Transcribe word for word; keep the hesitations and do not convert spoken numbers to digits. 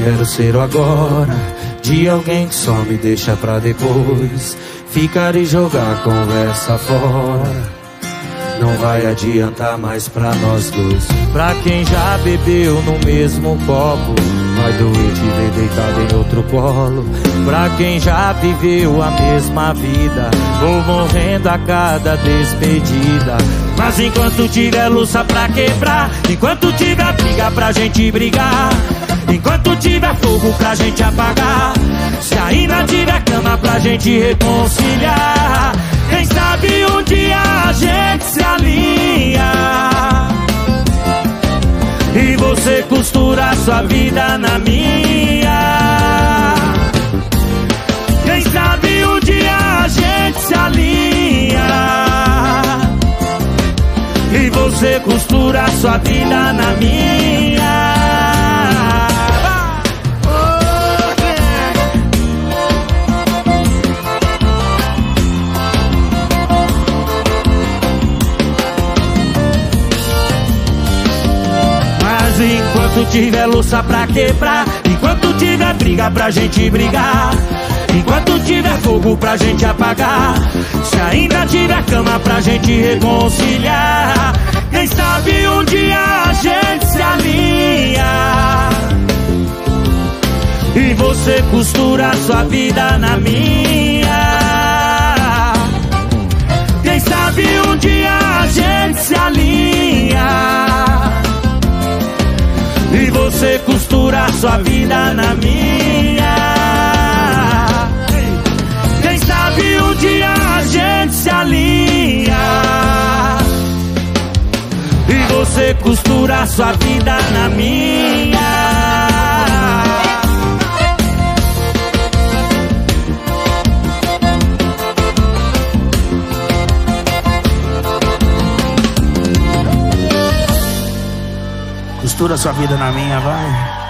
quero ser o agora de alguém que só me deixa pra depois ficar e jogar a conversa fora. Não vai adiantar mais pra nós dois. Pra quem já bebeu no mesmo copo, vai doer te ver deitado em outro colo. Pra quem já viveu a mesma vida, vou morrendo a cada despedida. Mas enquanto tiver louça pra quebrar, enquanto tiver briga pra gente brigar, enquanto tiver fogo pra gente apagar, se ainda tiver cama pra gente reconciliar, quem sabe um dia a gente se alinha e você costura a sua vida na minha. Quem sabe um dia a gente se alinha e você costura a sua vida na minha. Enquanto tiver louça pra quebrar, enquanto tiver briga pra gente brigar, enquanto tiver fogo pra gente apagar, se ainda tiver cama pra gente reconciliar, quem sabe um dia a gente se alinha e você costura a sua vida na minha. Quem sabe um dia a gente se alinha e você costura a sua vida na minha. Quem sabe um dia a gente se alinha e você costura a sua vida na minha. Costura sua vida na minha, vai.